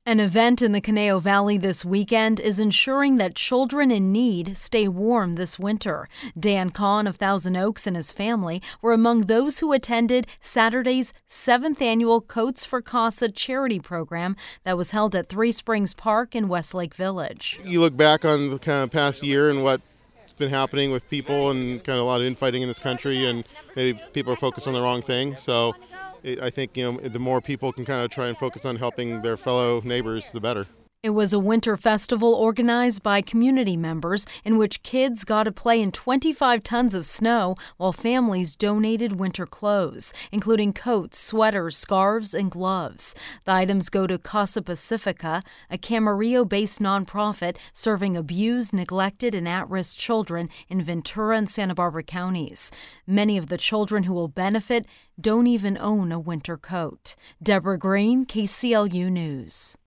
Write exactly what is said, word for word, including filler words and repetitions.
An event in the Conejo Valley this weekend is ensuring that children in need stay warm this winter. Dan Kahn of Thousand Oaks and his family were among those who attended Saturday's seventh annual Coats for CASA charity program that was held at Three Springs Park in Westlake Village. You look back on the kind of past year and what's been happening with people and kind of a lot of infighting in this country, and maybe people are focused on the wrong thing. So I think, you know, the more people can kind of try and focus on helping their fellow neighbors, the better. It was a winter festival organized by community members in which kids got to play in twenty-five tons of snow while families donated winter clothes, including coats, sweaters, scarves, and gloves. The items go to Casa Pacifica, a Camarillo-based nonprofit serving abused, neglected, and at-risk children in Ventura and Santa Barbara counties. Many of the children who will benefit don't even own a winter coat. Deborah Green, K C L U News.